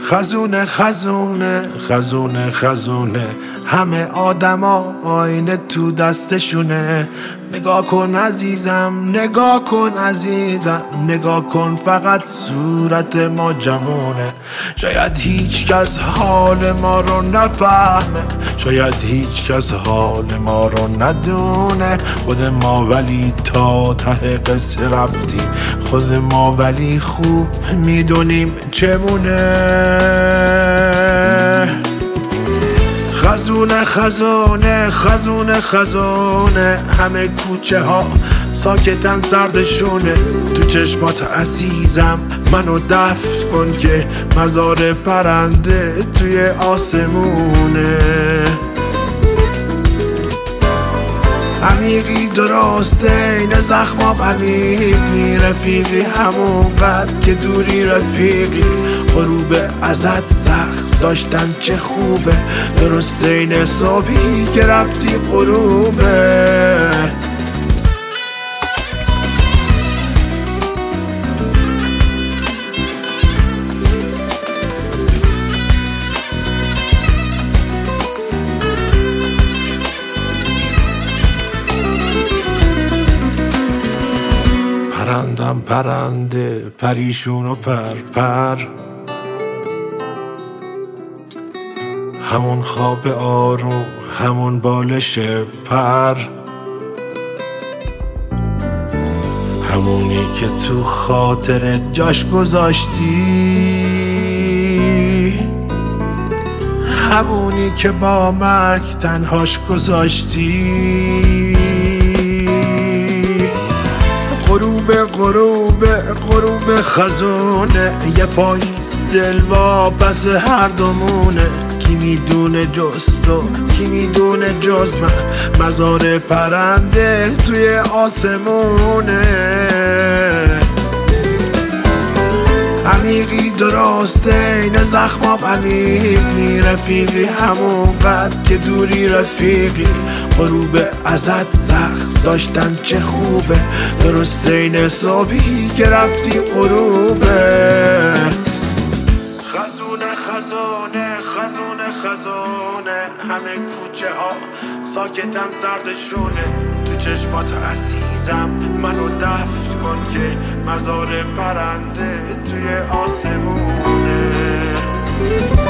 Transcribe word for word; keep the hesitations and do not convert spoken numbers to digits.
خزونه خزونه خزونه خزونه همه آدما آینه تو دستشونه. نگاه کن عزیزم، نگاه کن عزیزم، نگاه کن فقط صورت ما جوونه. شاید هیچ کس حال ما رو نفهمه، شاید هیچ کس حال ما رو ندونه. خود ما ولی تا ته قصه رفتیم، خود ما ولی خوب میدونیم چمونه. خزونه خزونه خزونه خزونه همه کوچه ها ساکتن سردشونه. تو چشمات عزیزم منو دفن کن که مزار پرنده توی آسمونه. عمیقی درسته این زخمام عمیقی، رفیقی همون قد که دوری رفیقی. غروب ازت زخم داشتن چه خوبه، درسته این صبحی که رفتی غروبه. پرندم پرنده پریشون و پر پر، همون خواب آروم همون بالش پر، همونی که تو خاطر جاش گذاشتی، همونی که با مرگ تنهاش گذاشتی. غروب غروب غروب خزونه یه پاییز دل با بس هر دومونه. کی میدونه جز تو، کی میدونه جز من، مزار پرنده توی آسمونه. عمیقی درسته این زخمام عمیقی، رفیقی همون قد که دوری رفیقی. غروب ازت زخم داشتن چه خوبه، درسته این صبحی که رفتی غروبه. خزونه خزونه خزونه خزونه همه کوچه ها ساکتن سردشونه. تو چشمات عزیزم منو دفن کن که مزار پرنده توی آسمونه.